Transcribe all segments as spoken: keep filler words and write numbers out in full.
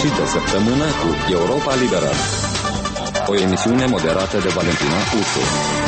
sfârșit de săptămână cu Europa Liberă, o emisiune moderată de Valentina Ursu.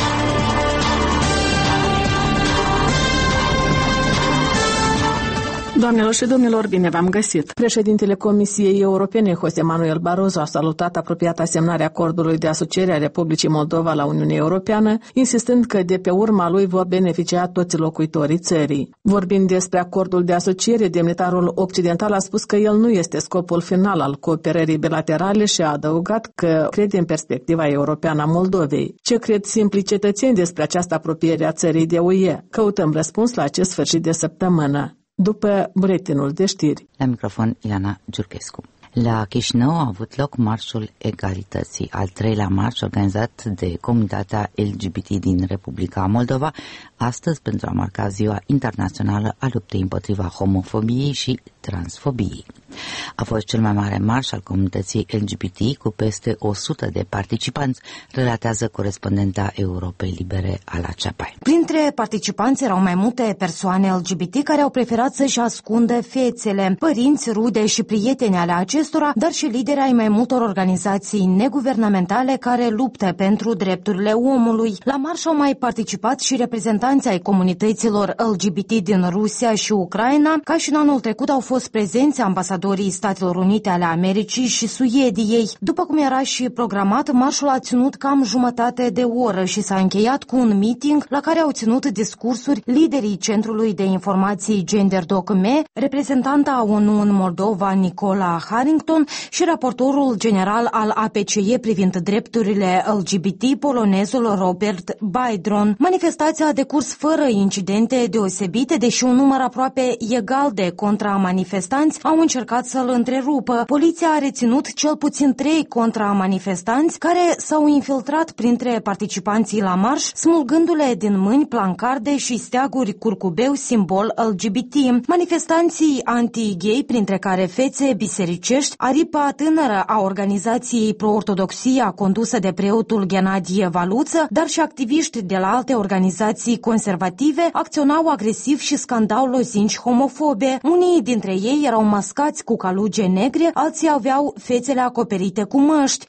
Doamnelor și domnilor, bine v-am găsit! Președintele Comisiei Europene, José Manuel Barroso, a salutat apropiata semnarea acordului de asociere a Republicii Moldova la Uniunea Europeană, insistând că de pe urma lui vor beneficia toți locuitorii țării. Vorbind despre acordul de asociere, demnitarul occidental a spus că el nu este scopul final al cooperării bilaterale și a adăugat că crede în perspectiva europeană a Moldovei. Ce cred simplii cetățeni despre această apropiere a țării de U E? Căutăm răspuns la acest sfârșit de săptămână. După buletinul de știri. La microfon, Iana Giurchescu. La Chișinău a avut loc Marșul Egalității, al treilea marș organizat de comunitatea L G B T din Republica Moldova, astăzi pentru a marca Ziua Internațională a luptei împotriva homofobiei și transfobiei. A fost cel mai mare marș al comunității L G B T cu peste o sută de participanți, relatează corespondenta Europei Libere Ala Ceapai. Printre participanți erau mai multe persoane L G B T care au preferat să-și ascundă fețele, părinți, rude și prieteni ale acestora, dar și lideri ai mai multor organizații neguvernamentale care luptă pentru drepturile omului. La marș au mai participat și reprezentanți ai comunităților L G B T din Rusia și Ucraina, ca și în anul trecut au fost prezenți ambasadorii Statelor Unite ale Americii și Suediei. După cum era și programat, marșul a ținut cam jumătate de oră și s-a încheiat cu un meeting la care au ținut discursuri liderii Centrului de Informații Gender Docume, reprezentanta O N U în Moldova Nicola Harrington și raportorul general al A P C E privind drepturile L G B T, polonezul Robert Bajdron. Manifestația a decurs fără incidente deosebite, deși un număr aproape egal de contramanifestanți au încercat să-l întrerupă. Poliția a reținut cel puțin trei contramanifestanți care s-au infiltrat printre participanții la marș, smulgându-le din mâini plancarde și steaguri curcubeu simbol L G B T. Manifestanții anti-gay, printre care fețe bisericești, aripa tânără a organizației pro-ortodoxia condusă de preotul Ghenadie Valuță, dar și activiști de la alte organizații conservative, acționau agresiv și scandau lozinci homofobe. Unii dintre ei erau mascați cu caluge negre, alții aveau fețele acoperite cu măști.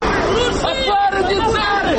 Afară din țară!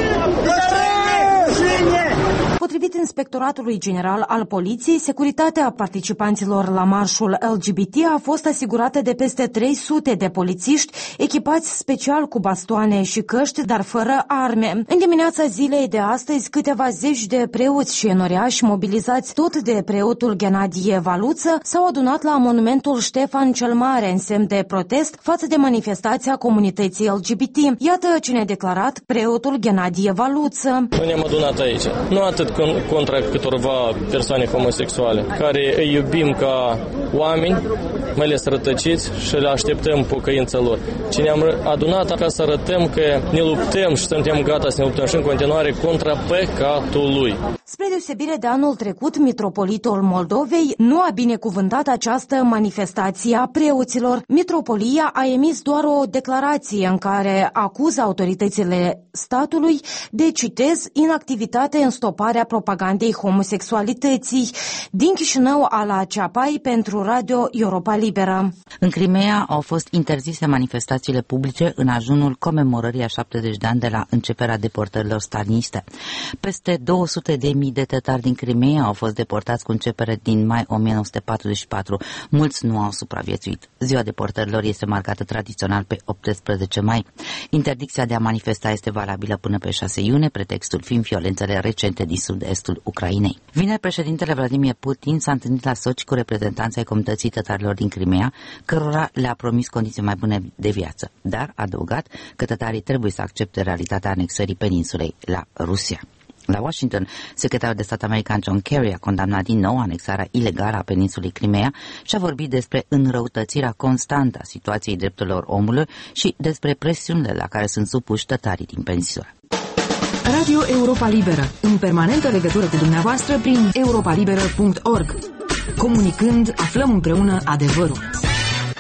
Potrivit Inspectoratului General al Poliției, securitatea participanților la marșul L G B T a fost asigurată de peste trei sute de polițiști echipați special cu bastoane și căști, dar fără arme. În dimineața zilei de astăzi, câteva zeci de preoți și enoriași mobilizați tot de preotul Ghenadie Valuță s-au adunat la monumentul Ștefan cel Mare în semn de protest față de manifestația comunității L G B T. Iată ce ne-a declarat preotul Ghenadie Valuță. Noi ne-am adunat aici, nu atât contra câtorva persoane homosexuale, care îi iubim ca oameni, mai ales rătăciți, și le așteptăm pocăința lor. Ce ne-am adunat ca să arătăm că ne luptăm și suntem gata să ne luptăm și în continuare contra păcatului. Spre deosebire de anul trecut, mitropolitul Moldovei nu a binecuvântat această manifestație a preoților. Mitropolia a emis doar o declarație în care acuză autoritățile statului de, citez, inactivitate în stoparea propagandei homosexualității. Din Chișinău, Ala Ceapai pentru Radio Europa Liberă. În Crimea au fost interzise manifestațiile publice în ajunul comemorării a șaptezeci de ani de la începerea deportărilor staliniste. Peste două sute de mii de tătari din Crimea au fost deportați cu începere din mai o mie nouă sute patruzeci și patru. Mulți nu au supraviețuit. Ziua deportărilor este marcată tradițional pe optsprezece mai. Interdicția de a manifesta este valabilă până pe șase iunie, pretextul fiind violențele recente din sud-estul Ucrainei. Vineri, președintele Vladimir Putin s-a întâlnit la Sochi cu reprezentanții ai comunității tătarilor din Crimea, cărora le-a promis condiții mai bune de viață, dar a adăugat că tătarii trebuie să accepte realitatea anexării peninsulei la Rusia. La Washington, secretarul de stat american John Kerry a condamnat din nou anexarea ilegală a peninsulei Crimea și a vorbit despre înrăutățirea constantă a situației drepturilor omului și despre presiunile la care sunt supuși tătarii din peninsulă. Radio Europa Liberă, în permanentă legătură cu dumneavoastră prin europa liberă punct org. Comunicând, aflăm împreună adevărul.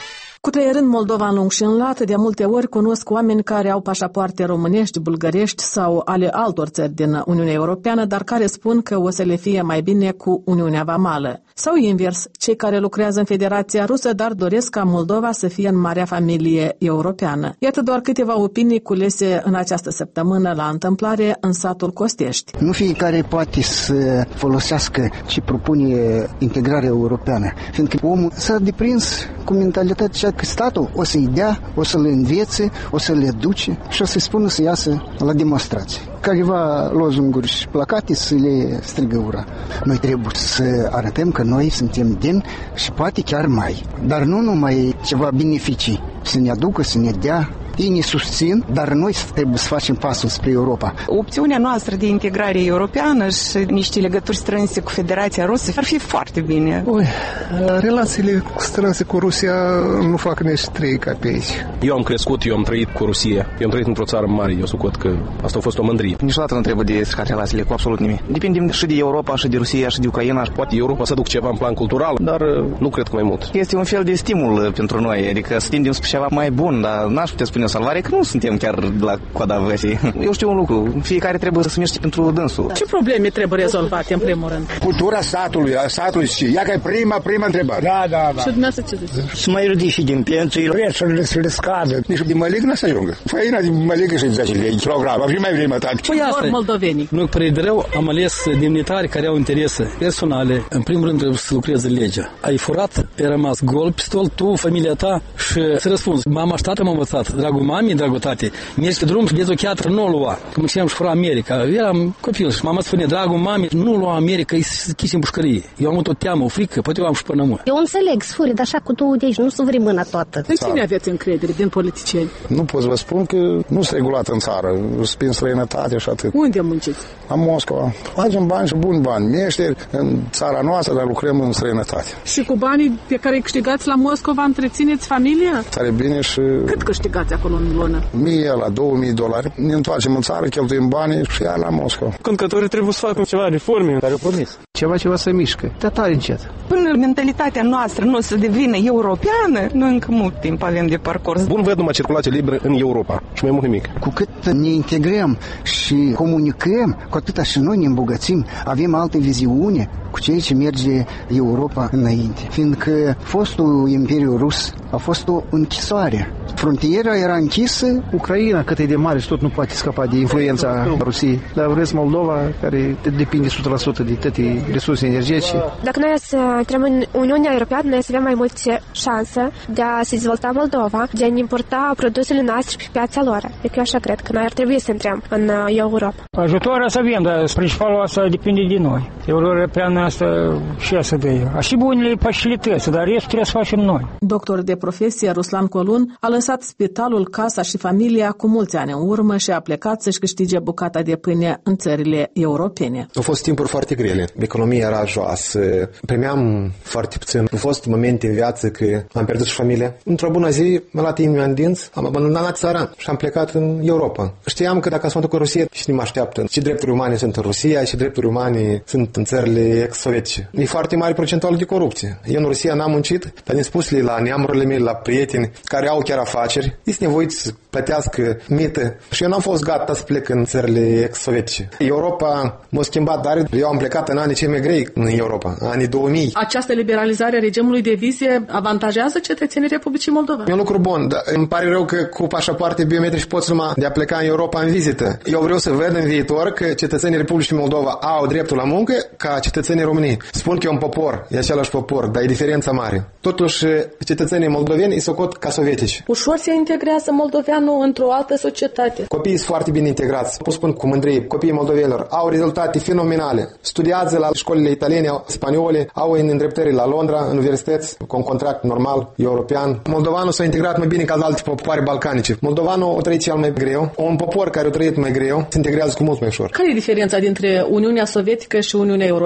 Cutreierând Moldova în lung și în lat, de multe ori cunosc oameni care au pașapoarte românești, bulgărești sau ale altor țări din Uniunea Europeană, dar care spun că o să le fie mai bine cu Uniunea Vamală. Sau invers, cei care lucrează în Federația Rusă, dar doresc ca Moldova să fie în marea familie europeană. Iată doar câteva opinii culese în această săptămână la întâmplare în satul Costești. Nu fiecare poate să folosească ce propune integrarea europeană, fiindcă omul s-a deprins cu mentalitatea că statul o să-i dea, o să le învețe, o să le duce și o să-i spună să iasă la demonstrație. Careva lozunguri și placate să le strigă ura. Noi trebuie să arătăm că noi suntem din și poate chiar mai. Dar nu numai ceva beneficii să ne aducă, să ne dea. Ei ne susțin, dar noi trebuie să facem pasul spre Europa. Opțiunea noastră de integrare europeană și niște legături strânse cu Federația Rusă ar fi foarte bine. Ui, relațiile strânse cu Rusia nu fac nici trei capeici. Eu am crescut, eu am trăit cu Rusia. Eu am trăit într-o țară mare, eu socot că asta a fost o mândrie. Niciodată nu trebuie de stricat relațiile cu absolut nimic. Depindem și de Europa, și de Rusia, și de Ucraina. Poate Europa să duc ceva în plan cultural, dar nu cred că mai mult. Este un fel de stimul pentru noi, adică să tindem spre ceva mai bun, dar n-aș putea spune o salvare, că nu suntem chiar la coada văsii. Eu știu un lucru, fiecare trebuie să se miște pentru dânsul. Ce probleme trebuie rezolvate în primul rând? Cultura statului, a statului și ea că e prima, prima întrebare. Da, da, da. Și dumneavoastră ce ziceți? Să mai ridice din pensii, prețurile să le scadă. Nici din mălig nu să ajungă. Făina din mălig e șaizeci lei, kilogram, va fi mai vreme tati. Păi asta moldovenii. Nu, preidreu am ales demnitari care au interese personale. În primul rând trebuie să lucreze legea. Ai furat, ai rămas gol, pistol, tu, familia ta și să răspunzi. Mama și tată m-a învățat, dragul mami, dragul tate, mergi pe drum și vezi o chiatră, nu o lua. Că mă știam și fura America. Eram copil și mama spune, dragul mami, nu lua America, e schis în pușcărie. Eu am o teamă, o frică, poate eu am și până mult. Eu înțeleg, sfuri, dar așa cu tu de aici, nu să vrei mâna toată. În cine aveți încredere din politicieni? Nu pot să vă spun că nu sunt regulat în țară, spin străinătate și atât. Unde munciți? La Moscova. Facem bani și buni bani. Meșteri în țara noastră, dar lucrăm în străinătate. Și cu banii pe care îi câștigați la Moscova întrețineți familia? Tare bine și... Cât câștigați acolo în lună? Mie la două mii dolari. Ne întoarcem în țară, cheltuim banii și iar la Moscova. Conducătorii trebuie să facă ceva reforme, care au promis. Ceva, ceva să mișcă. Dar tare încet. Până mentalitatea noastră nu să devină europeană, noi încă mult timp avem de parcurs. Bun văd numai circulație liberă în Europa și mai mult nimic. Cu cât ne integrăm și comunicăm, cu atâta și noi ne îmbogățim, avem alte viziune cu ceea ce merge Europa înainte. Fiindcă fostul Imperiu Rus a fost o închisoare. Frontiera era închisă. Ucraina, cât e de mare și tot nu poate scapa de influența Rusiei. Dar vreți Moldova, care depinde o sută la sută de toate resurse energetice. Dacă noi să intrăm în Uniunea Europeană, noi să avem mai multe șanse de a se dezvolta Moldova, de a ne importa produsele noastre pe piața lor. Deci eu așa cred că noi ar trebui să intrăm în Europa. Ajutoarea să avem, dar principalul asta depinde de noi. Europeană asta și să dă. A și bunele facilități, dar restul trebuie să facem noi. Doctor de profesie Ruslan Colun a lăsat spitalul, casa și familia cu mulți ani în urmă și a plecat să-și câștige bucata de pâine în țările europene. Au fost timpuri foarte grele. Economia era joasă, primeam foarte puțin. Au fost momente în viață că am pierdut și familia. Într-o bună zi, m-a luat inima în dinți, am abandonat țara și am plecat în Europa. Știam că dacă să mă duc în Rusia, cine mă așteaptă? Ce drepturi umane sunt în Rusia, ce drepturi umane sunt în țările ex-sovietice. E foarte mare procentual de corupție. Eu în Rusia n-am muncit, dar din spusele la neamurile mele, la prieteni care au chiar afaceri, este nevoiți să plătească mită și eu n-am fost gata să plec în țările ex-sovietice. Europa m-a schimbat, dar eu am plecat în anii cei mai grei în Europa, anii două mii. Această liberalizare a regimului de vize avantajează cetățenii Republicii Moldova? E un lucru bun, dar îmi pare rău că cu pașapoarte biometrice poți numai de a pleca în Europa în vizită. Eu vreau să văd în viitor că cetățenii Republicii Moldova au dreptul la muncă ca cetățenii României. Spun că e un popor, e același popor, dar e diferența mare. Totuși, cetățenii moldoveni îi socot ca sovietici. Ușor se integrează moldoveanul într-o altă societate. Copiii sunt foarte bine integrați. Pot spun cu mândrie, copiii moldovenilor au rezultate fenomenale. Studiază la școlile italiene, spaniole, au în îndreptări la Londra, în universități, cu un contract normal, european. Moldovanul s-a integrat mai bine ca alte popoare balcanice. Moldovanul o trăit cel mai greu. Un popor care o trăit mai greu se integrează cu mult mai ușor. Care e diferența dintre Uniunea Sovietică și Uniunea Europeană?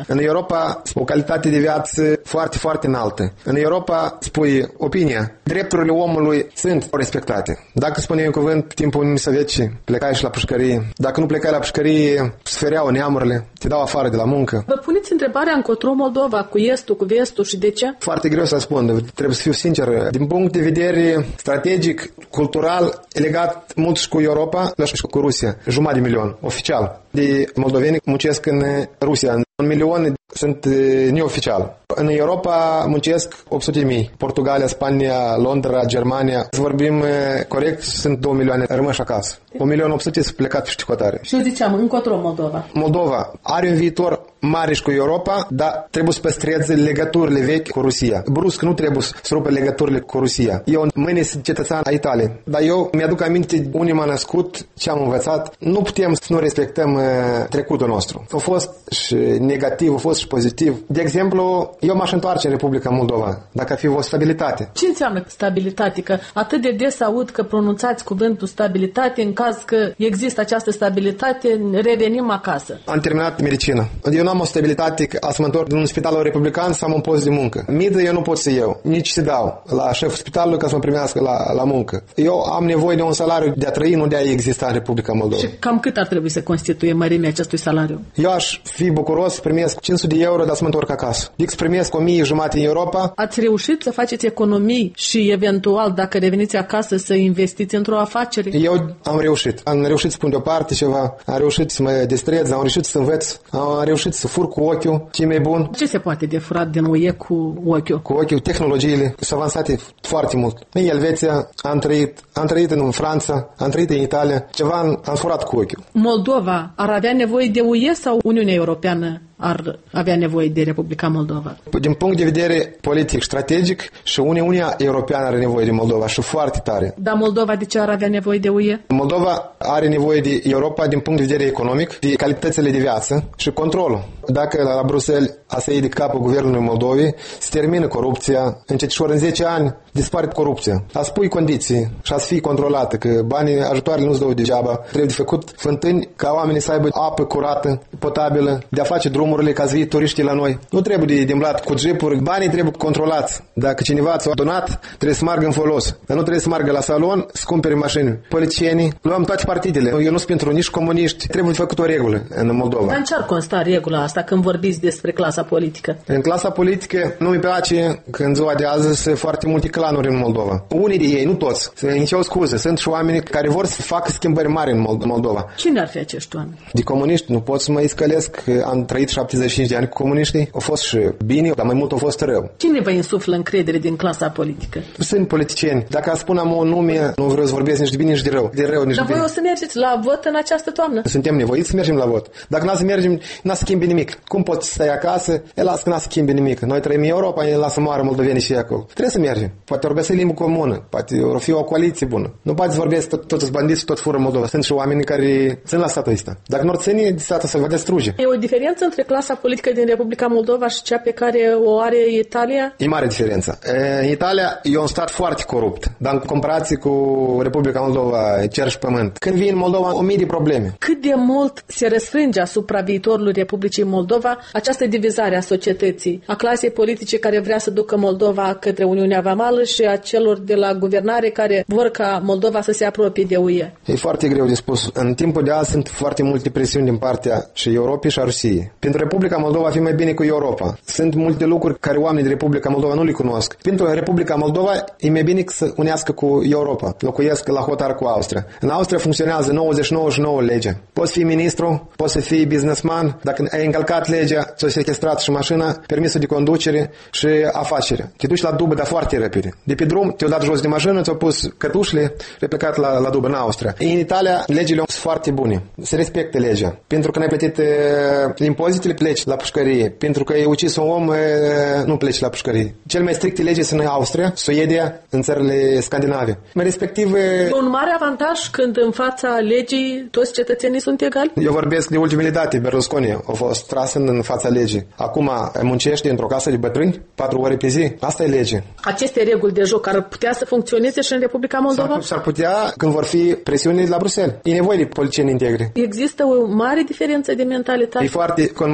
În Europa o calitate de viață foarte, foarte înaltă. În Europa, spui opinia, drepturile omului sunt respectate. Dacă spuneai un cuvânt, timpul Uniunii Sovietice, plecai și la pușcărie. Dacă nu plecai la pușcărie, sfereau neamurile, te dau afară de la muncă. Vă puneți întrebarea încotro Moldova, cu estul, cu vestul și de ce? Foarte greu să răspund, trebuie să fiu sincer. Din punct de vedere strategic, cultural, e legat mult și cu Europa, și cu Rusia. Jumătate de milion, oficial, de moldoveni muncesc în Rusia. Un milion sunt neoficial. În Europa muncesc opt sute de mii. Portugalia, Spania, Londra, Germania. Să vorbim corect, sunt două milioane rămăși acasă. un milion opt sute sunt plecat pe șticotare. Și eu ziceam, încotro Moldova. Moldova are un viitor mare și cu Europa, dar trebuie să păstreze legăturile vechi cu Rusia. Brusc nu trebuie să rupe legăturile cu Rusia. Eu mâine sunt cetățean a Italiei, dar eu mi-aduc aminte unde m-am născut, ce am învățat. Nu putem să nu respectăm uh, trecutul nostru. A fost și negativ, a fost și pozitiv. De exemplu, eu m-aș întoarce în Republica Moldova, dacă ar fi o stabilitate. Ce înseamnă stabilitate? Că atât de des aud că pronunțați cuvântul stabilitate, în caz că există această stabilitate, revenim acasă. Am terminat medicină. Eu nu am o stabilitate ca să mă întorc din un spital republican să am un post de muncă. Midă eu nu pot să iau, nici să dau la șeful spitalului ca să mă primească la, la muncă. Eu am nevoie de un salariu de a trăi, nu de a exista în Republica Moldova. Și cam cât ar trebui să constituie mărimea acestui salariu? Eu aș fi bucuros să primesc cinci sute de euro, dar să mă întorc acasă. Adică să primesc o mie jumate în Europa. Ați reușit să faceți economii și eventual, dacă reveniți acasă, să investiți într-o afacere? Eu am reușit. Am reușit să pun deoparte ceva, am reușit să mă distrez, am reușit să învăț, am reușit să fur cu ochiul, ce mai bun. Ce se poate de furat din U E cu ochiul? Cu ochiul, tehnologiile sunt avansate foarte mult. În Elveția am trăit, am trăit în Franța, am trăit în Italia, ceva am, am furat cu ochiul. Moldova ar avea nevoie de U E sau Uniunea Europeană ar avea nevoie de Republica Moldova? Din punct de vedere politic, strategic, și Uniunea Europeană are nevoie de Moldova și foarte tare. Dar Moldova de ce ar avea nevoie de U E? Moldova are nevoie de Europa din punct de vedere economic, de calitățile de viață și controlul. Dacă la Bruxelles a să iei de capul guvernului Moldovei, se termină corupția, încetișor în zece ani dispare corupția. A să pui condiții și a să fii controlată, că banii, ajutoarele nu-ți dau degeaba. Trebuie de făcut fântâni ca oamenii să aibă apă curată, potabilă, de a face drumurile ca să vii turiștii la noi. Nu trebuie de dimblat cu jeepuri, banii trebuie controlați. Dacă cineva ți-a donat, trebuie să meargă în folos. Dar nu trebuie să meargă la salon să cumpere mașini. Politicienii, luăm toate partidele. Eu nu sunt pentru nici comuniști. Trebuie de făcut o regulă în Moldova. Dar în ce ar consta regula asta când vorbiți despre clasa politică? În clasa politică nu-mi place că în ziua de azi sunt foarte multe clanuri în Moldova. Unii de ei, nu toți, nici o scuză. Sunt și oameni care vor să facă schimbări mari în Moldova. Cine ar fi acești oameni? De comuniști nu pot să mă iscălesc. Am trăit șaptezeci și cinci de ani cu comuniștii. Au fost și bine, dar mai mult au fost rău. Cine vă insuflă încredere din clasa politică? Sunt politicieni. Dacă spun am un nume, nu vreau să vorbesc nici de bine, nici de rău. De rău nici dar de bine. voi o să mergeți la vot în această toamnă? Suntem nevoiți să mergem la vot. Dacă n-a să mergem, n-a să schimbi nimic. Cum poți stai acasă? El lasă că n-a să schimbi nimic. Noi trăim în Europa, el lasă moară moldovenii și acolo. Trebuie să mergem. Poate ori găsi limbă comună. Poate ori fi o coaliție bună. Nu poate să vorbesc tot, toți bandiți și tot fură Moldova. Sunt și oameni care sunt la statul ăsta. Dacă nu or ține, statul să vă destruge. E o diferență între clasa politică din Republica Moldova și cea pe care o are Italia? E mare diferență. În Italia e un stat foarte corupt, dar în comparație cu Republica Moldova e cer și pământ. Când vii în Moldova, o mie de probleme. Cât de mult se răsfrânge asupra viitorului Republicii Moldova această divizare a societății, a clasei politice care vrea să ducă Moldova către Uniunea Vamală și a celor de la guvernare care vor ca Moldova să se apropie de U E? E foarte greu de spus. În timpul de azi sunt foarte multe presiuni din partea și Europei și a Rusiei. Pentru Republica Moldova fi mai bine cu Europa. Sunt multe lucruri care oamenii din Republica Moldova nu le cunosc. Pentru Republica Moldova e mai bine să unească cu Europa. Locuiesc la hotar cu Austria. În Austria funcționează nouăzeci și nouă și nouă lege. Poți fi ministru, poți să fii businessman, dacă ai încălcat legea, ți-o sequestrat și mașina, permisul de conducere și afacere. Te duci la dubă, dar foarte repede. De pe drum, te-au dat jos de mașină, ți-au pus cătușile, ai plecat la, la dubă în Austria. În Italia, legile sunt foarte bune. Se respectă legea. Pentru că n-ai plătit uh, impozitele, pleci la pușcărie. Pentru că ai ucis un om, uh, nu pleci la pușcărie. Cel mai stricte legi sunt în Austria, Suedia, în țările scandinave. Mai respectiv... Uh, e un mare avantaj când în fața legii toți cetățenii sunt egali? Eu vorbesc de ultimele date. Berlusconi a fost tras în fața legii. Acum muncește într-o casă de bătrâni, patru ore pe zi. Asta e lege. Aceste reguli de joc ar putea să funcționeze și în Republica Moldova? S-ar, s-ar putea când vor fi presiuni la Bruxelles. E nevoie de politicieni integri. Există o mare diferență de mentalitate? E foarte, cum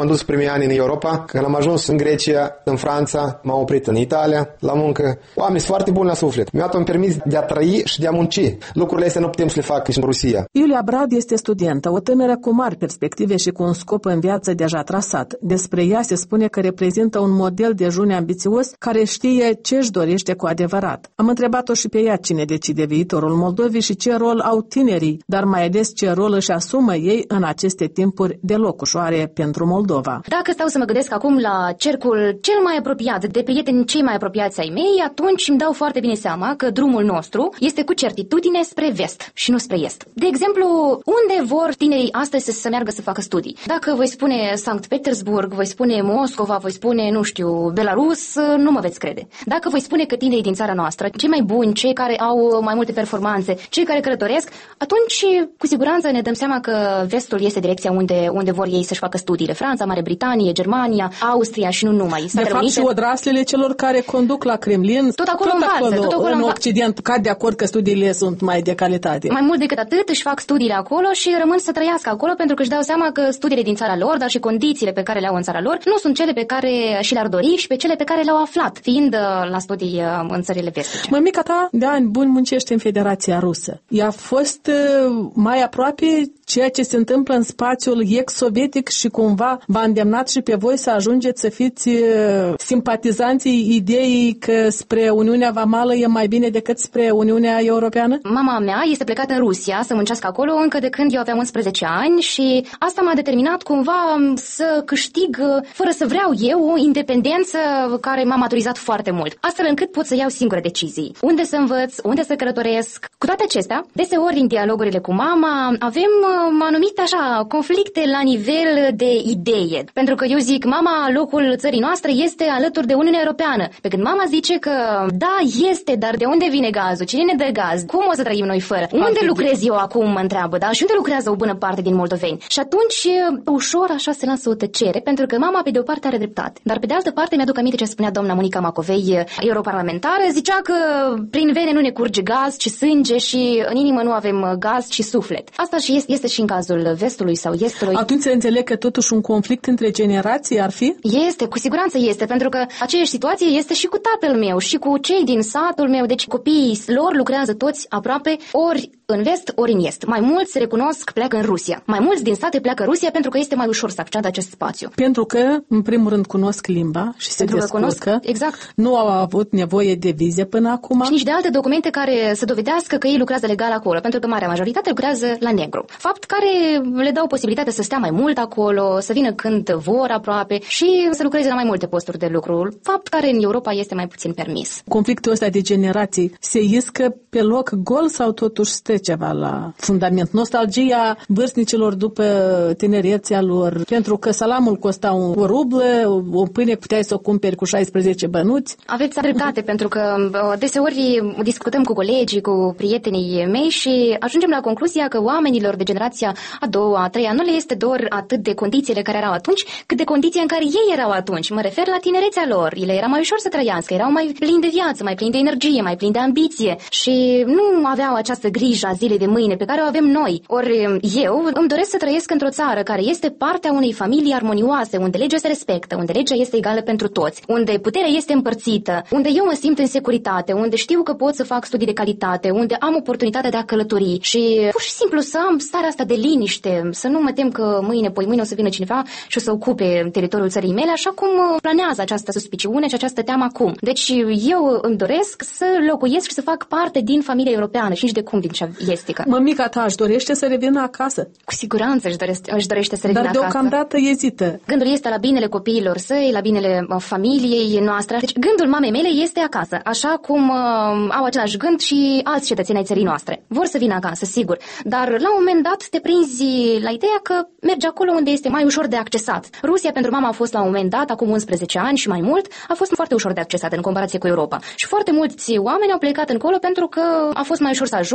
m-am dus primii ani în Europa, când am ajuns în Grecia, în Franța, m-am oprit în Italia, la muncă. Oameni sunt foarte buni la suflet. Mi-a dat un permis de a trăi și de a munci. Lucrurile astea nu putem să le facă și în Rusia. Iulia Brad este studentă, o tânără cu mari perspective și cu un scop în viață deja trasat. Despre ea se spune că reprezintă un model de june ambițios care știe ce își dorește cu adevărat. Am întrebat-o și pe ea cine decide viitorul Moldovei și ce rol au tinerii, dar mai ales ce rol își asumă ei în aceste timpuri deloc ușoare pentru Moldova. Dacă stau să mă gândesc acum la cercul cel mai apropiat, de prieteni cei mai apropiați ai mei, atunci îmi dau foarte bine seama că drumul nostru este cu certitudine spre vest și nu spre est. De exemplu, unde vor tinerii astăzi să, să meargă să facă studii? Dacă voi spune Sankt Petersburg, voi spune Moscova, voi spune, nu știu, Belarus, nu mă veți crede. Dacă voi spune că tinerii din țara noastră, cei mai buni, cei care au mai multe performanțe, cei care călătoresc, atunci cu siguranță ne dăm seama că vestul este direcția unde, unde vor ei să-și facă studiile. Franța, Marea Britanie, Germania, Austria și nu numai. De fapt Unite. Și odraslele celor care conduc la Kremlin, tot acolo tot învață, acolo, tot acolo în înva... Occident, cad de acord că studiile sunt mai de calitate. Mai mult decât atât, își fac studiile acolo și rămân să trăiască acolo pentru că își dau seama că studiile din țara lor, dar și condițiile pe care le au în țara lor, nu sunt cele pe care și le-ar dori și pe cele pe care le-au aflat, fiind la studii în țările vestice. Mămica ta de ani buni muncește în Federația Rusă. Ea a fost mai aproape ceea ce se întâmplă în spațiul ex-sovietic și cumva v-a îndemnat și pe voi să ajungeți să fiți simpatizanții ideii că spre Uniunea Vamală e mai bine decât spre Uniunea Europeană? Mama mea este plecată în Rusia să muncească acolo încă de când eu aveam unsprezece ani și asta m-a determinat cumva să câștig, fără să vreau eu, o independență care m-a maturizat foarte mult, astfel încât pot să iau singure decizii. Unde să învăț, unde să călătoresc. Cu toate acestea, deseori în dialogurile cu mama avem anumite așa conflicte la nivel de idee. Pentru că eu zic, mama, locul țării noastre este alături de Uniunea Europeană. Pe când mama zice că da, este, dar de unde vine gazul? Cine ne dă gaz? Cum o să trăim noi fără? Unde lucrez eu acum, mă întreabă, da? Și unde lucrează o bună parte din moldoveni? Și atunci, ușor așa se lasă o tăcere, pentru că mama pe de o parte are dreptate. Dar pe de altă parte mi-aduc aminte ce spunea doamna Monica Macovei, europarlamentară, zicea că prin vene nu ne curge gaz, ci sânge și în inimă nu avem gaz, ci suflet. Asta și este, este și în cazul vestului sau estului. Atunci se înțeleg că totuși un conflict între generații ar fi? Este, cu siguranță este, pentru că aceeași situație este și cu tatăl meu și cu cei din satul meu, deci copiii lor lucrează toți aproape ori în vest, ori în est. Mai mulți se recunosc, pleacă în Rusia. Mai mulți din state pleacă în Rusia pentru că este mai ușor să acceadă acest spațiu. Pentru că, în primul rând, cunosc limba și se pentru descurcă. Cunosc, exact. Nu au avut nevoie de vize până acum. Și nici de alte documente care să dovedească că ei lucrează legal acolo, pentru că marea majoritate lucrează la negru. Fapt care le dau posibilitatea să stea mai mult acolo, să vină când vor aproape și să lucreze la mai multe posturi de lucru. Fapt care în Europa este mai puțin permis. Conflictul ăsta de generații se iscă pe loc gol sau totuși stă ceva la fundament? Nostalgia vârstnicilor după tinerețea lor, pentru că salamul costa un rublă, o pâine puteai să o cumperi cu șaisprezece bănuți. Aveți dreptate, pentru că deseori discutăm cu colegii, cu prietenii mei și ajungem la concluzia că oamenilor de generația a doua, a treia, nu le este dor atât de condițiile care erau atunci, cât de condiția în care ei erau atunci. Mă refer la tinerețea lor. Le era mai ușor să trăiască, erau mai plini de viață, mai plini de energie, mai plini de ambiție și nu aveau această grijă a zilei de mâine pe care o avem noi. Ori eu îmi doresc să trăiesc într-o țară care este partea unei familii armonioase, unde legea se respectă, unde legea este egală pentru toți, unde puterea este împărțită, unde eu mă simt în securitate, unde știu că pot să fac studii de calitate, unde am oportunitatea de a călători și pur și simplu să am starea asta de liniște, să nu mă tem că mâine, poi mâine o să vină cineva și o să ocupe teritoriul țării mele, așa cum planează această suspiciune și această teamă acum. Deci eu îmi doresc să locuiesc și să fac parte din familia europeană și nici de cum din cea estică. Mămica ta își dorește să revină acasă? Cu siguranță își dorește, își dorește să revină acasă. Dar deocamdată ezită. Gândul este la binele copiilor săi, la binele familiei noastre. Deci gândul mamei mele este acasă, așa cum uh, au același gând și alți cetățeni ai țării noastre. Vor să vină acasă, sigur, dar la un moment dat te prinzi la ideea că mergi acolo unde este mai ușor de accesat. Rusia pentru mama a fost la un moment dat, acum unsprezece ani și mai mult, a fost foarte ușor de accesat în comparație cu Europa. Și foarte mulți oameni au plecat încolo pentru că a fost mai ușor să ajungă,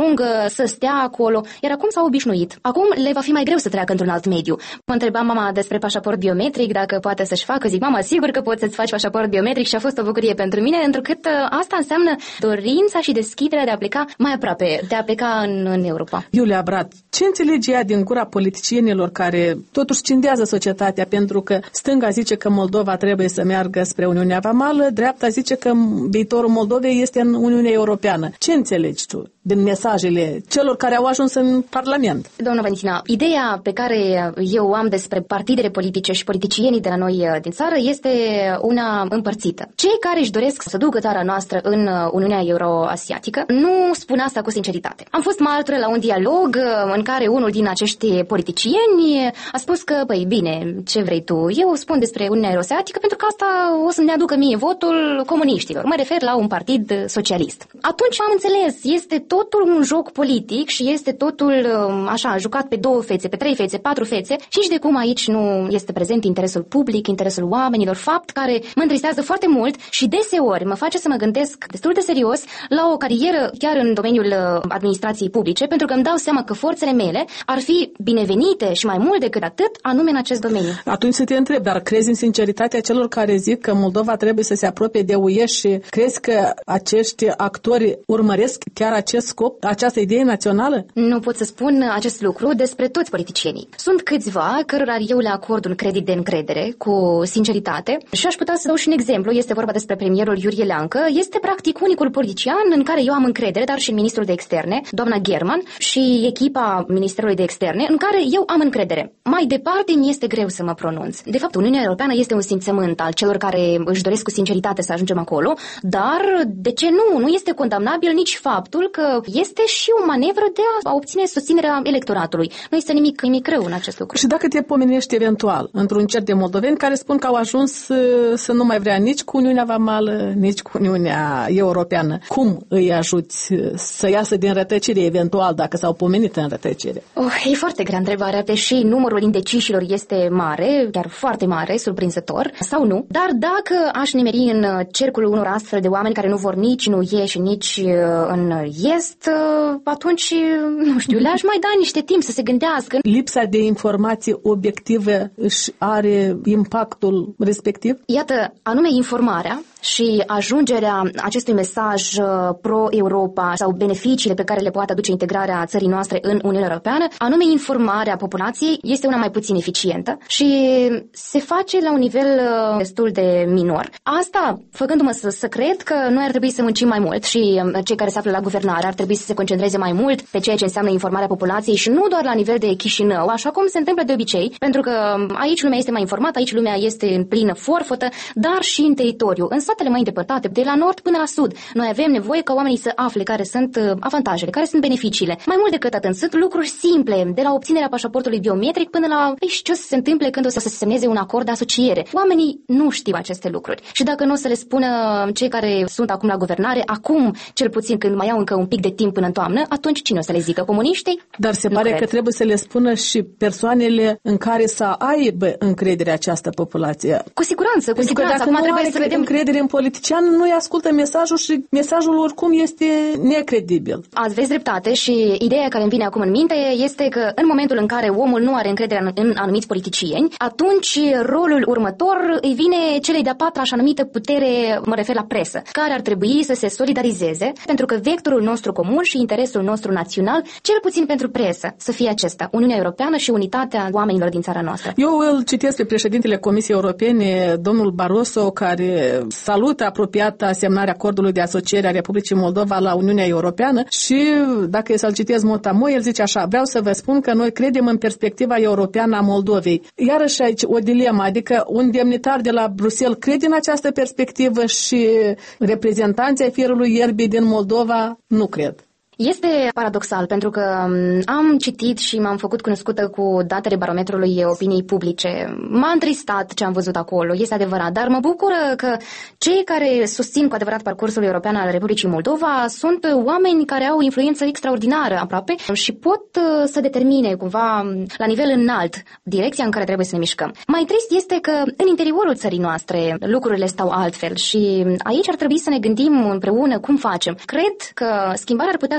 să stea acolo, iar acum s-au obișnuit. Acum le va fi mai greu să treacă într-un alt mediu. Mă întreba mama despre pașaport biometric, dacă poate să-și facă. Zic, mama, sigur că poți să-ți faci pașaport biometric și a fost o bucurie pentru mine, întrucât asta înseamnă dorința și deschiderea de a pleca mai aproape, de a pleca în, în Europa. Iulia Brat, ce înțelege ea din gura politicienilor care totuși cindează societatea, pentru că stânga zice că Moldova trebuie să meargă spre Uniunea Vamală, dreapta zice că viitorul Moldovei este în Uniunea Europeană. Ce înțelegi tu din mesajele celor care au ajuns în Parlament? Doamna Valentina, ideea pe care eu o am despre partidele politice și politicienii de la noi din țară este una împărțită. Cei care își doresc să ducă țara noastră în Uniunea Euroasiatică nu spun asta cu sinceritate. Am fost martoră la un dialog în care unul din acești politicieni a spus că, păi bine, ce vrei tu? Eu spun despre Uniunea Euroasiatică pentru că asta o să-mi aducă mie votul comuniștilor. Mă refer la un partid socialist. Atunci am înțeles, este totul un joc politic și este totul așa, jucat pe două fețe, pe trei fețe, patru fețe și nici de cum aici nu este prezent interesul public, interesul oamenilor, fapt care mă întristează foarte mult și deseori mă face să mă gândesc destul de serios la o carieră chiar în domeniul administrației publice, pentru că îmi dau seama că forțele mele ar fi binevenite și mai mult decât atât, anume în acest domeniu. Atunci să te întreb, dar crezi în sinceritatea celor care zic că Moldova trebuie să se apropie de U E și crezi că acești actori urmăresc chiar acest scop, această idee națională? Nu pot să spun acest lucru despre toți politicienii. Sunt câțiva cărora eu le acord un credit de încredere cu sinceritate și aș putea să dau și un exemplu. Este vorba despre premierul Iurie Leancă. Este practic unicul politician în care eu am încredere, dar și în ministrul de externe, doamna German, și echipa Ministerului de Externe, în care eu am încredere. Mai departe mi este greu să mă pronunț. De fapt, Uniunea Europeană este un simțământ al celor care își doresc cu sinceritate să ajungem acolo, dar de ce nu? Nu este condamnabil nici faptul că este și o manevră de a obține susținerea electoratului. Nu este nimic, nimic rău în acest lucru. Și dacă te pomenești eventual într-un cer de moldoveni care spun că au ajuns să nu mai vrea nici cu Uniunea Vamală, nici cu Uniunea Europeană, cum îi ajuți să iasă din rătăcire eventual dacă s-au pomenit în rătăcire? Oh, e foarte grea întrebarea, deși numărul indecișilor este mare, chiar foarte mare, surprinzător, sau nu. Dar dacă aș nimeri în cercul unor astfel de oameni care nu vor nici în U E și nici în Est, atunci, nu știu, le-aș mai da niște timp să se gândească. Lipsa de informație obiectivă își are impactul respectiv? Iată, anume informarea și ajungerea acestui mesaj pro-Europa sau beneficiile pe care le poate aduce integrarea țării noastre în Uniunea Europeană, anume informarea populației este una mai puțin eficientă și se face la un nivel destul de minor. Asta făcându-mă să, să cred că noi ar trebui să muncim mai mult și cei care se află la guvernare ar trebui să se concentreze mai mult pe ceea ce înseamnă informarea populației și nu doar la nivel de Chișinău, așa cum se întâmplă de obicei, pentru că aici lumea este mai informată, aici lumea este în plină forfotă, dar și în teritoriu, în satele mai îndepărtate, de la nord până la sud. Noi avem nevoie ca oamenii să afle care sunt avantajele, care sunt beneficiile. Mai mult decât atât, sunt lucruri simple, de la obținerea pașaportului biometric până la ce o să se întâmple când o să se semneze un acord de asociere. Oamenii nu știu aceste lucruri. Și dacă nu o să le spună cei care sunt acum la guvernare, acum, cel puțin când mai au încă un pic de timp până în toamnă, atunci cine o să le zică? Comuniștii? Dar se pare că trebuie să le spună și persoanele în care să aibă încredere această populație. Cu siguranță, cu siguranță. Dacă acum trebuie să vedem încredere în politician, nu-i ascultă mesajul și mesajul oricum este necredibil. Ați vezi dreptate și ideea care îmi vine acum în minte este că în momentul în care omul nu are încredere în, în anumiți politicieni, atunci rolul următor îi vine celei de-a patra așa numită putere, mă refer la presă, care ar trebui să se solidarizeze pentru că vectorul nostru comun și interesul nostru național, cel puțin pentru presă, să fie acesta, Uniunea Europeană și unitatea oamenilor din țara noastră. Eu îl citesc pe președintele Comisiei Europene, domnul Barroso, care salută apropiat asemnarea acordului de asociere a Republicii Moldova la Uniunea Europeană și, dacă e să-l citesc motamo, el zice așa: vreau să vă spun că noi credem în perspectiva europeană a Moldovei. Iarăși aici o dilemă, adică un demnitar de la Bruxelles crede în această perspectivă și reprezentanții ai firului ierbii din Moldova nu cred. Este paradoxal, pentru că am citit și m-am făcut cunoscută cu datele barometrului opiniei publice. M-a întristat ce am văzut acolo, este adevărat, dar mă bucură că cei care susțin cu adevărat parcursul european al Republicii Moldova sunt oameni care au influență extraordinară aproape și pot să determine cumva la nivel înalt direcția în care trebuie să ne mișcăm. Mai trist este că în interiorul țării noastre lucrurile stau altfel și aici ar trebui să ne gândim împreună cum facem. Cred că schimbarea ar putea să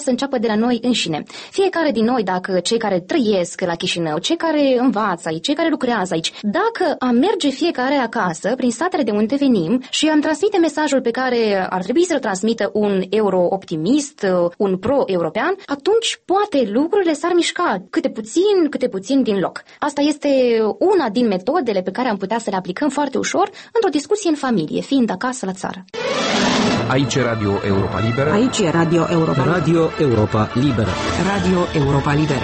să înceapă de la noi înșine. Fiecare din noi, dacă cei care trăiesc la Chișinău, cei care învață aici, cei care lucrează aici, dacă am merge fiecare acasă, prin statele de unde venim și am transmite mesajul pe care ar trebui să-l transmită un euro-optimist, un pro-european, atunci poate lucrurile s-ar mișca câte puțin, câte puțin din loc. Asta este una din metodele pe care am putea să le aplicăm foarte ușor într-o discuție în familie, fiind acasă la țară. Aici e Radio Europa Liberă. Aici e Radio Europa Radio Europa Liberă. Radio Europa Liberă.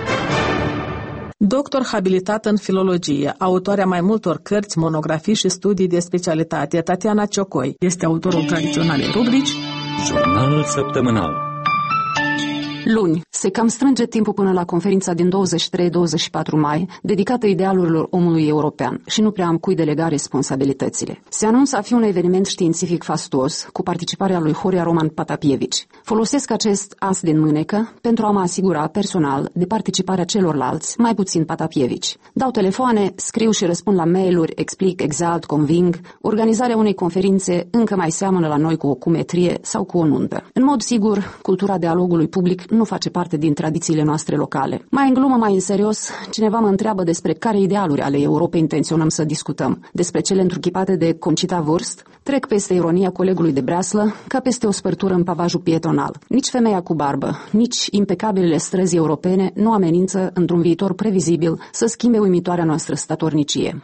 Doctor habilitată în filologie, autoarea mai multor cărți, monografii și studii de specialitate, Tatiana Ciocoi este autorul tradiționalei rubrici Jurnalul săptămânal. Luni, se cam strânge timpul până la conferința din douăzeci și trei douăzeci și patru mai, dedicată idealurilor omului european, și nu prea am cui delega responsabilitățile. Se anunță a fi un eveniment științific fastuos, cu participarea lui Horia Roman Patapievici. Folosesc acest as din mânecă pentru a mă asigura personal de participarea celorlalți, mai puțin Patapievici. Dau telefoane, scriu și răspund la mail-uri, explic, exalt, conving. Organizarea unei conferințe încă mai seamănă la noi cu o cumetrie sau cu o nuntă. În mod sigur, cultura dialogului public nu face parte din tradițiile noastre locale. Mai în glumă, mai în serios, cineva mă întreabă despre care idealuri ale Europei intenționăm să discutăm. Despre cele întruchipate de Concita Wurst, trec peste ironia colegului de breaslă, ca peste o spărtură în pavajul pietonal. Nici femeia cu barbă, nici impecabilele străzi europene nu amenință, într-un viitor previzibil, să schimbe uimitoarea noastră statornicie.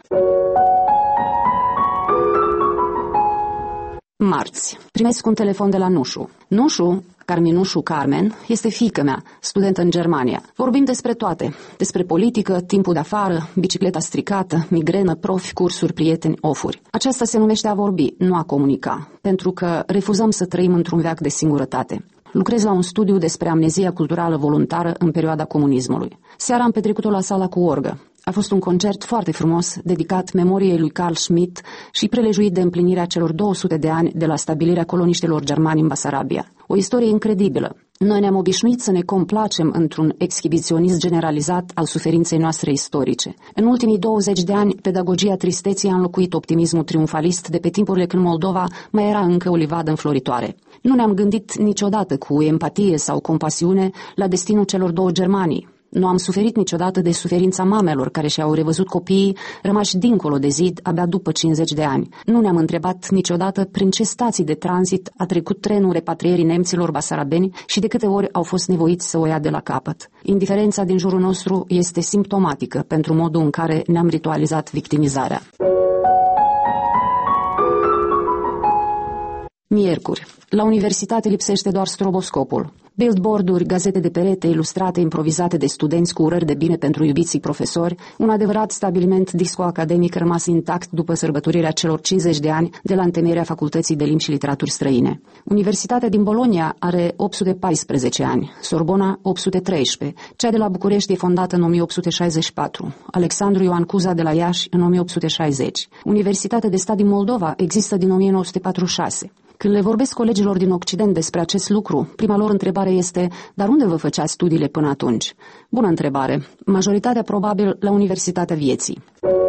Marți. Primesc un telefon de la Nușu. Nușu, Carminușu Carmen, este fiică mea, studentă în Germania. Vorbim despre toate. Despre politică, timpul de afară, bicicleta stricată, migrenă, profi, cursuri, prieteni, ofuri. Aceasta se numește a vorbi, nu a comunica, pentru că refuzăm să trăim într-un veac de singurătate. Lucrez la un studiu despre amnezia culturală voluntară în perioada comunismului. Seara am petrecut-o la sala cu orgă. A fost un concert foarte frumos, dedicat memoriei lui Carl Schmitt și prelejuit de împlinirea celor două sute de ani de la stabilirea coloniștilor germani în Basarabia. O istorie incredibilă. Noi ne-am obișnuit să ne complacem într-un exhibiționism generalizat al suferinței noastre istorice. În ultimii douăzeci de ani, pedagogia tristeții a înlocuit optimismul triumfalist de pe timpurile când Moldova mai era încă o livadă înfloritoare. Nu ne-am gândit niciodată cu empatie sau compasiune la destinul celor două Germanii. Nu am suferit niciodată de suferința mamelor care și-au revăzut copiii rămași dincolo de zid abia după cincizeci de ani. Nu ne-am întrebat niciodată prin ce stații de tranzit a trecut trenul repatrierii nemților basarabeni și de câte ori au fost nevoiți să o ia de la capăt. Indiferența din jurul nostru este simptomatică pentru modul în care ne-am ritualizat victimizarea. Miercuri. La universitate lipsește doar stroboscopul. Billboard-uri, gazete de perete ilustrate, improvizate de studenți cu urări de bine pentru iubiții profesori, un adevărat stabiliment disco-academic rămas intact după sărbătorirea celor cincizeci de ani de la întemeierea Facultății de Limbi și Literaturi Străine. Universitatea din Bologna are opt sute paisprezece ani, Sorbona opt sute treisprezece, cea de la București e fondată în o mie opt sute șaizeci și patru, Alexandru Ioan Cuza de la Iași în o mie opt sute șaizeci. Universitatea de Stat din Moldova există din o mie nouă sute patruzeci și șase. Când le vorbesc colegilor din Occident despre acest lucru, prima lor întrebare este: dar unde vă făceați studiile până atunci? Bună întrebare. Majoritatea probabil la Universitatea Vieții.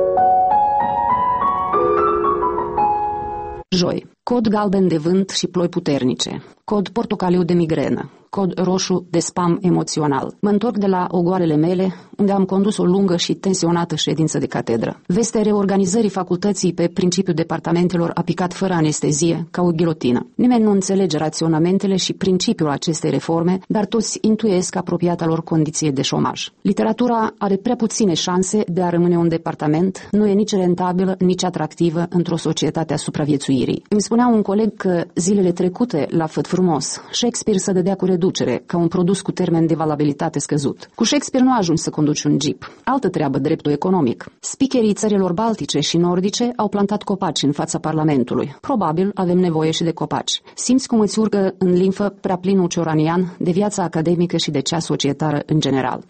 Joi. Cod galben de vânt și ploi puternice. Cod portocaliu de migrenă. Cod roșu de spam emoțional. Mă întorc de la ogoarele mele, unde am condus o lungă și tensionată ședință de catedră. Vestea reorganizării facultății pe principiul departamentelor a picat fără anestezie, ca o ghilotină. Nimeni nu înțelege raționamentele și principiul acestei reforme, dar toți intuiesc apropiata lor condiție de șomaj. Literatura are prea puține șanse de a rămâne un departament, nu e nici rentabilă, nici atractivă într-o societate a supraviețuirii. Îmi spunea un coleg că zilele trecute, la Făt Frumos, Shakespeare se dădea cu reducere, ca un produs cu termen de valabilitate scăzut. Cu Shakespeare nu ajungi să conduci un jeep. Altă treabă, dreptul economic. Speakerii țărilor baltice și nordice au plantat copaci în fața Parlamentului. Probabil avem nevoie și de copaci. Simți cum îți urcă în limfă prea plinul cioranian de viața academică și de cea societară în general.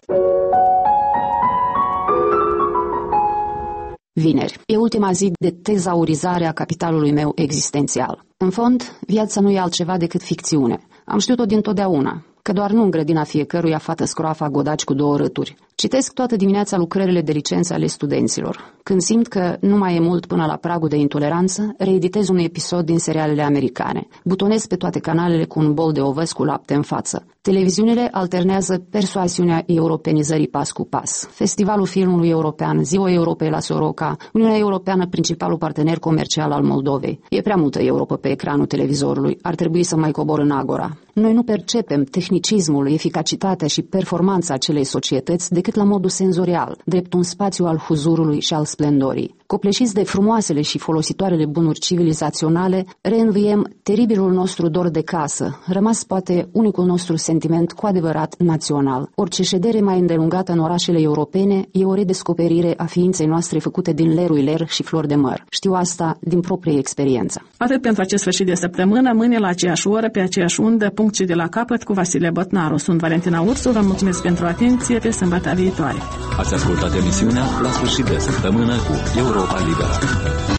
Vineri. E ultima zi de tezaurizare a capitalului meu existențial. În fond, viața nu e altceva decât ficțiune. Am știut-o dintotdeauna, că doar nu în grădina fiecăruia fată scroafa godaci cu două râturi. Citesc toată dimineața lucrările de licență ale studenților. Când simt că nu mai e mult până la pragul de intoleranță, reeditez un episod din serialele americane. Butonez pe toate canalele cu un bol de ovăz cu lapte în față. Televiziunile alternează persoasiunea europenizării pas cu pas. Festivalul filmului european, Ziua Europei la Soroca, Uniunea Europeană, principalul partener comercial al Moldovei. E prea multă Europa pe ecranul televizorului. Ar trebui să mai cobor în agora. Noi nu percepem tehnicismul, eficacitatea și performanța acelei societăți decât la modul senzorial, drept un spațiu al huzurului și al splendorii. Copleșiți de frumoasele și folositoarele bunuri civilizaționale, reînviem teribilul nostru dor de casă, rămas poate unicul nostru sentiment cu adevărat național. Orice ședere mai îndelungată în orașele europene e o redescoperire a ființei noastre făcute din lerui ler și flori de măr. Știu asta din proprie experiență. Atât pentru acest sfârșit de săptămână, mâine la aceeași oră, pe aceeași undă, punct și de la capăt cu Vasile Botnaru. Sunt Valentina Ursu, vă mulțumesc pentru atenție, pe sâmbătă viitoare. Ați ascultat emisiunea La sfârșit de săptămână cu Europa Liberă.